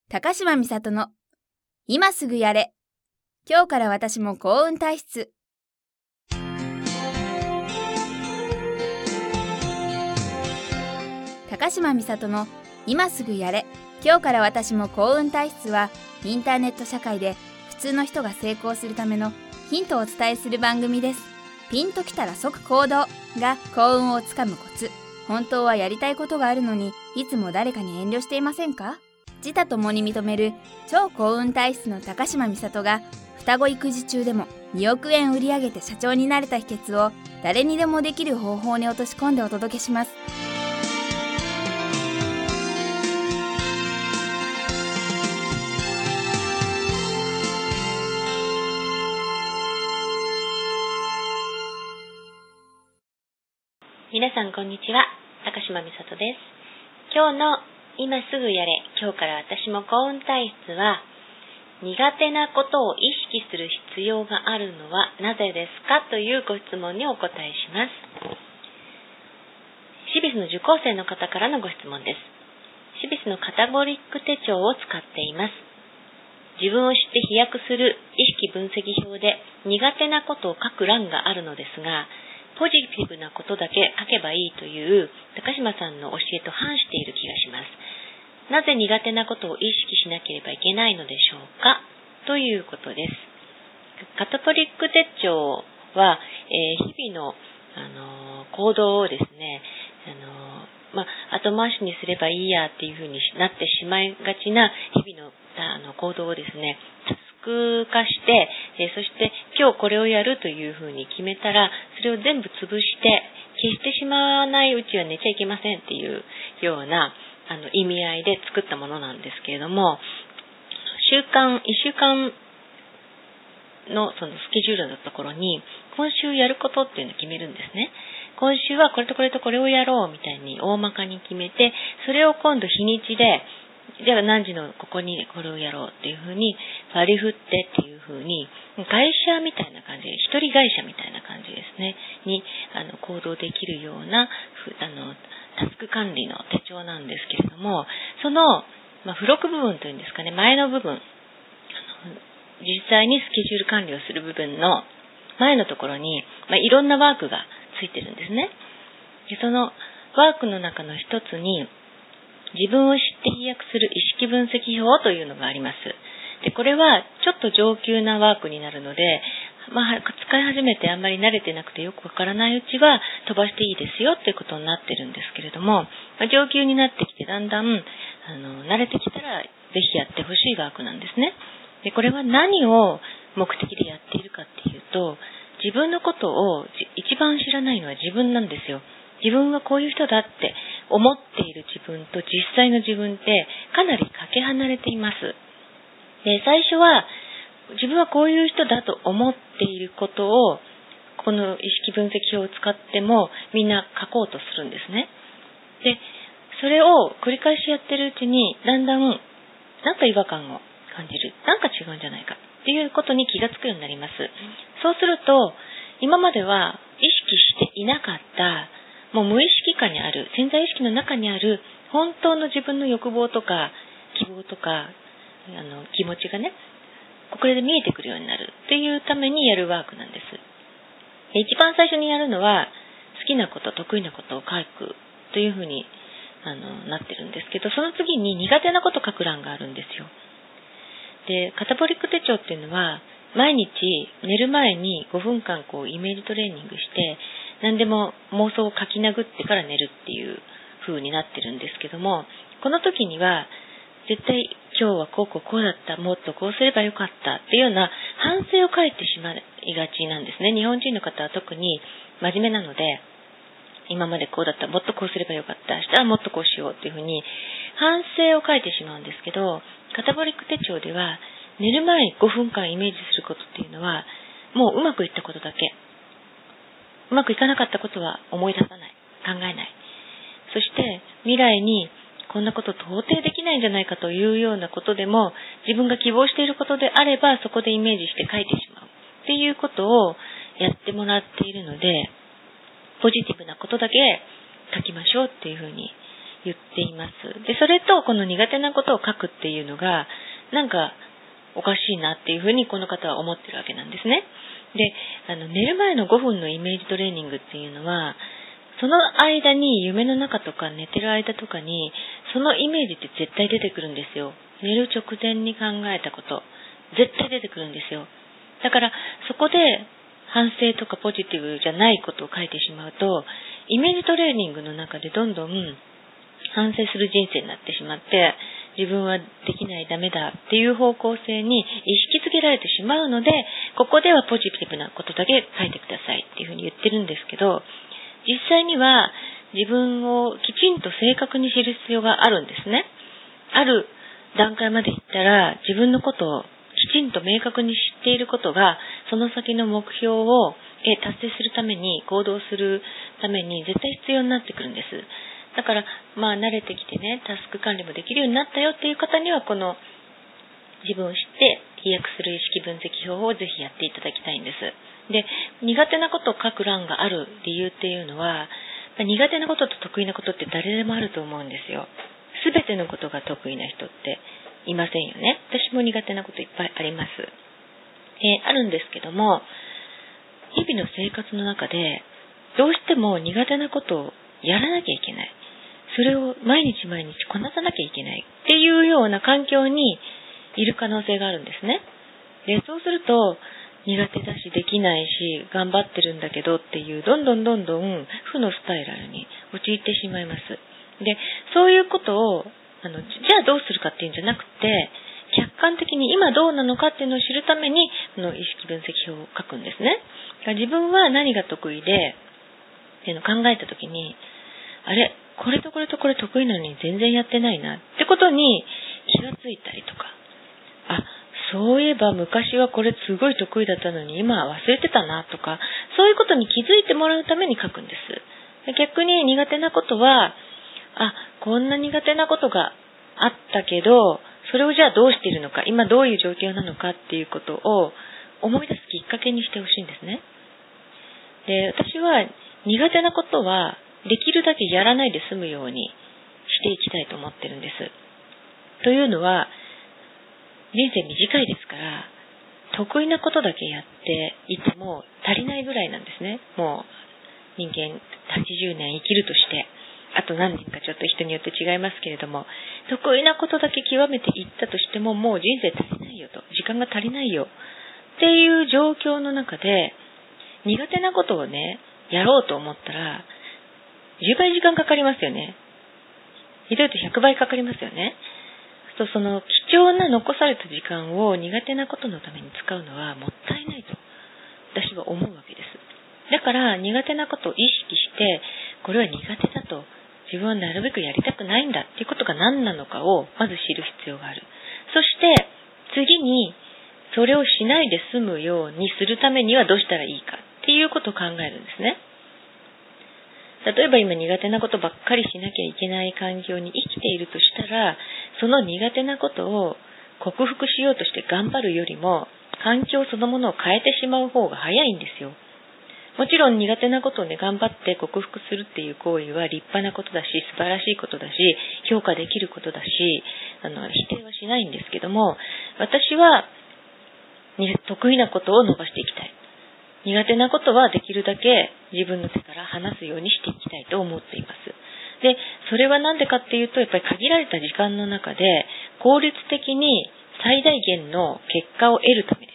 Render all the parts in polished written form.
高島美里の今すぐやれ。今日から私も幸運体質。高島美里の今すぐやれ。今日から私も幸運体質は、インターネット社会で普通の人が成功するためのヒントをお伝えする番組です。ピンときたら即行動が幸運をつかむコツ。本当はやりたいことがあるのに、いつも誰かに遠慮していませんか？自他ともに認める超幸運体質の高島美里が、双子育児中でも2億円売り上げて社長になれた秘訣を誰にでもできる方法に落とし込んでお届けします。 皆さんこんにちは、高島美里です。今日の今すぐやれ、今日から私も幸運体質は、苦手なことを意識する必要があるのはなぜですかというご質問にお答えします。シビスの受講生の方からのご質問です。シビスのカタゴリック手帳を使っています。自分を知って飛躍する意識分析表で苦手なことを書く欄があるのですが、ポジティブなことだけ書けばいいという高島さんの教えと反している気がします。なぜ苦手なことを意識しなければいけないのでしょうかということです。カタゴリック手帳は、日々の、行動をですね、後回しにすればいいやっていうふうになってしまいがちな日々の行動をですね、タスク化して、そして今日これをやるというふうに決めたら、それを全部潰して消してしまわないうちは寝ちゃいけませんっていうような意味合いで作ったものなんですけれども、1週間のそのスケジュールのところに今週やることっていうのを決めるんですね。今週はこれとこれとこれをやろうみたいに大まかに決めて、それを今度日にちで、じゃあ何時のここにこれをやろうっていうふうに割り振ってっていうふうに、会社みたいな感じで、一人会社みたいな感じですねに行動できるようなタスク管理の手帳なんですけれども、その、付録部分というんですかね、前の部分、実際にスケジュール管理をする部分の前のところに、いろんなワークがついてるんですね。で、そのワークの中の一つに、自分を知って飛躍する意識分析表というのがあります。で、これはちょっと上級なワークになるので、使い始めてあんまり慣れてなくてよくわからないうちは飛ばしていいですよっていうことになってるんですけれども、上級になってきてだんだん慣れてきたらぜひやってほしいワークなんですね。で、これは何を目的でやっているかっていうと、自分のことを一番知らないのは自分なんですよ。自分はこういう人だって思っている自分と実際の自分ってかなりかけ離れています。で、最初は自分はこういう人だと思っていることをこの意識分析表を使ってもみんな書こうとするんですね。で、それを繰り返しやってるうちにだんだんなんか違和感を感じる。なんか違うんじゃないかっていうことに気がつくようになります。そうすると今までは意識していなかったもう無意識下にある潜在意識の中にある本当の自分の欲望とか希望とか気持ちがね、これで見えてくるようになるっていうためにやるワークなんです。一番最初にやるのは好きなこと得意なことを書くというふうになってるんですけど、その次に苦手なことを書く欄があるんですよ。で、カタゴリック手帳っていうのは毎日寝る前に5分間イメージトレーニングして何でも妄想を書き殴ってから寝るっていう風になってるんですけども、この時には絶対今日はこうだった、もっとこうすればよかったっていうような反省を書いてしまいがちなんですね。日本人の方は特に真面目なので、今までこうだった、もっとこうすればよかった、明日はもっとこうしようっていう風に反省を書いてしまうんですけど、カタゴリック手帳では寝る前に5分間イメージすることっていうのは、もううまくいったことだけ、うまくいかなかったことは思い出さない、考えない。そして未来にこんなこと到底できないんじゃないかというようなことでも、自分が希望していることであればそこでイメージして書いてしまうっていうことをやってもらっているので、ポジティブなことだけ書きましょうっていうふうに言っています。で、それとこの苦手なことを書くっていうのが、なんかおかしいなっていうふうにこの方は思ってるわけなんですね。で、寝る前の5分のイメージトレーニングっていうのは、その間に夢の中とか寝てる間とかに、そのイメージって絶対出てくるんですよ。寝る直前に考えたこと、絶対出てくるんですよ。だから、そこで反省とかポジティブじゃないことを書いてしまうと、イメージトレーニングの中でどんどん反省する人生になってしまって、自分はできない、ダメだっていう方向性に意識づけられてしまうので、ここではポジティブなことだけ書いてくださいっていうふうに言ってるんですけど、実際には自分をきちんと正確に知る必要があるんですね。ある段階までいったら自分のことをきちんと明確に知っていることが、その先の目標を達成するために、行動するために絶対必要になってくるんです。だから、慣れてきてね、タスク管理もできるようになったよっていう方には、この自分を知って飛躍する意識分析法をぜひやっていただきたいんです。で、苦手なことを書く欄がある理由っていうのは、苦手なことと得意なことって誰でもあると思うんですよ。すべてのことが得意な人っていませんよね。私も苦手なこといっぱいあります。あるんですけども、日々の生活の中でどうしても苦手なことをやらなきゃいけない。それを毎日毎日こなさなきゃいけないっていうような環境にいる可能性があるんですね。で、そうすると苦手だしできないし頑張ってるんだけどっていうどんどん負のスパイラルに陥ってしまいます。で、そういうことをじゃあどうするかっていうんじゃなくて、客観的に今どうなのかっていうのを知るためにこの意識分析表を書くんですね。自分は何が得意でっていうのを考えたときに、あれ、これとこれとこれ得意なのに全然やってないなってことに気がついたりとか、そういえば昔はこれすごい得意だったのに今は忘れてたなとか、そういうことに気づいてもらうために書くんです。逆に苦手なことは、こんな苦手なことがあったけど、それをじゃあどうしているのか、今どういう状況なのかっていうことを思い出すきっかけにしてほしいんですね。で、私は苦手なことはできるだけやらないで済むようにしていきたいと思ってるんです。というのは、人生短いですから、得意なことだけやっていても足りないぐらいなんですね。もう人間80年生きるとして、あと何年かちょっと人によって違いますけれども、得意なことだけ極めていったとしてももう人生足りないよと、時間が足りないよっていう状況の中で、苦手なことをね、やろうと思ったら10倍時間かかりますよね。ひどいと100倍かかりますよね。その貴重な残された時間を苦手なことのために使うのはもったいないと私は思うわけです。だから苦手なことを意識して、これは苦手だと、自分はなるべくやりたくないんだっていうことが何なのかをまず知る必要がある。そして次にそれをしないで済むようにするためにはどうしたらいいかっていうことを考えるんですね。例えば今苦手なことばっかりしなきゃいけない環境に生きているとしたら、その苦手なことを克服しようとして頑張るよりも、環境そのものを変えてしまう方が早いんですよ。もちろん苦手なことをね、頑張って克服するっていう行為は立派なことだし、素晴らしいことだし、評価できることだし、否定はしないんですけども、私は得意なことを伸ばしていきたい。苦手なことはできるだけ自分の手から離すようにしていきたいと思っています。で、それはなんでかっていうと、やっぱり限られた時間の中で効率的に最大限の結果を得るためです。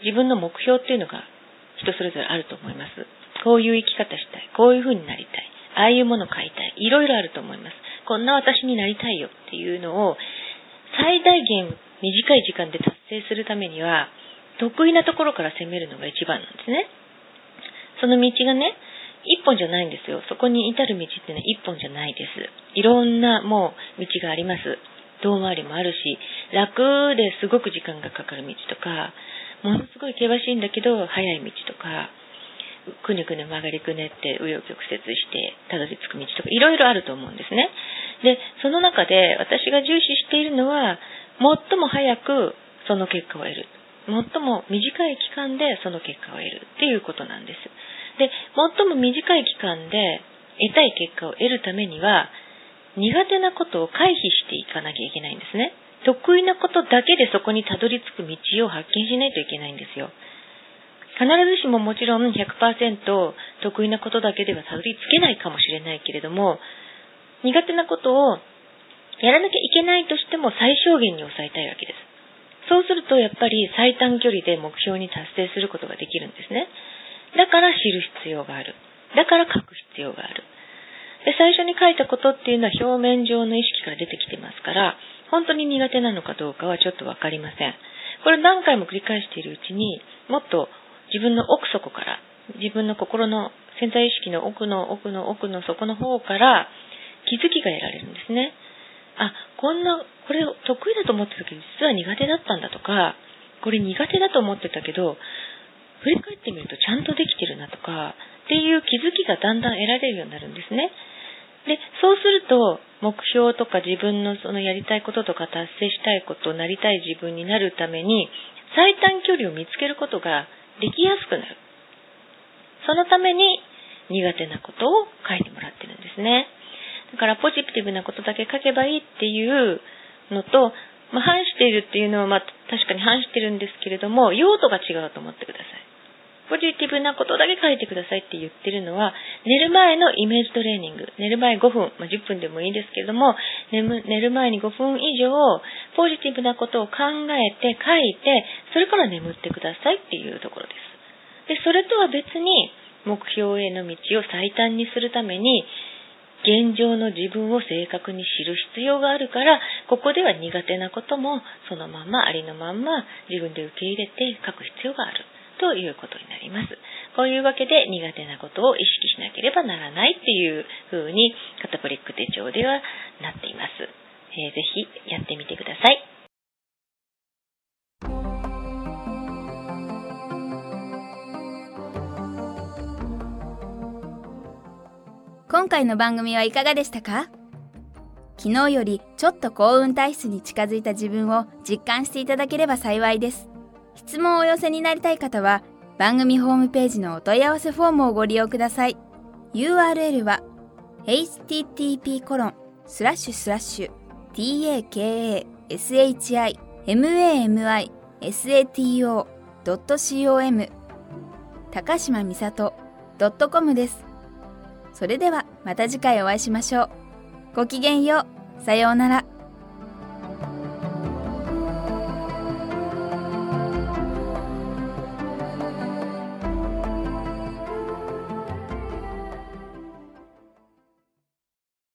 自分の目標っていうのが人それぞれあると思います。こういう生き方したい。こういう風になりたい。ああいうもの買いたい。いろいろあると思います。こんな私になりたいよっていうのを最大限短い時間で達成するためには、得意なところから攻めるのが一番なんですね。その道がね、一本じゃないんですよ。そこに至る道っていうのは一本じゃないです。いろんなもう道があります。遠回りもあるし、楽ですごく時間がかかる道とか、ものすごい険しいんだけど速い道とか、くねくね曲がりくねって紆余曲折してたどり着く道とか、いろいろあると思うんですね。で、その中で私が重視しているのは、最も早くその結果を得る。最も短い期間でその結果を得るっていうことなんです。で、最も短い期間で得たい結果を得るためには、 苦手なことを回避していかなきゃいけないんですね。得意なことだけでそこにたどり着く道を発見しないといけないんですよ。必ずしももちろん 100% 得意なことだけではたどり着けないかもしれないけれども、苦手なことをやらなきゃいけないとしても最小限に抑えたいわけです。そうするとやっぱり最短距離で目標に達成することができるんですね。だから知る必要がある。だから書く必要がある。で、最初に書いたことっていうのは表面上の意識から出てきてますから、本当に苦手なのかどうかはちょっとわかりません。これ何回も繰り返しているうちに、もっと自分の奥底から、自分の心の潜在意識の奥の底の方から気づきが得られるんですね。これを得意だと思ってたけど実は苦手だったんだとか、これ苦手だと思ってたけど振り返ってみるとちゃんとできてるなとかっていう気づきがだんだん得られるようになるんですね。で、そうすると目標とか自分のそのやりたいこととか達成したいこと、なりたい自分になるために最短距離を見つけることができやすくなる。そのために苦手なことを書いてもらってるんですね。だからポジティブなことだけ書けばいいっていうのと、反しているっていうのは確かに反してるんですけれども、用途が違うと思ってください。ポジティブなことだけ書いてくださいって言ってるのは、寝る前のイメージトレーニング、寝る前5分、10分でもいいですけれども、寝る前に5分以上ポジティブなことを考えて書いて、それから眠ってくださいっていうところです。で、それとは別に目標への道を最短にするために現状の自分を正確に知る必要があるから、ここでは苦手なこともそのままありのまんま自分で受け入れて書く必要があるということになります。こういうわけで苦手なことを意識しなければならないっていう風にカタボリック手帳ではなっています。ぜひやってみてください。 今回の番組はいかがでしたか？昨日よりちょっと幸運体質に近づいた自分を実感していただければ幸いです。質問をお寄せになりたい方は番組ホームページのお問い合わせフォームをご利用ください。 URL は http://takashimamisato.com 高島みさと .com です。それではまた次回お会いしましょう。ごきげんよう。さようなら。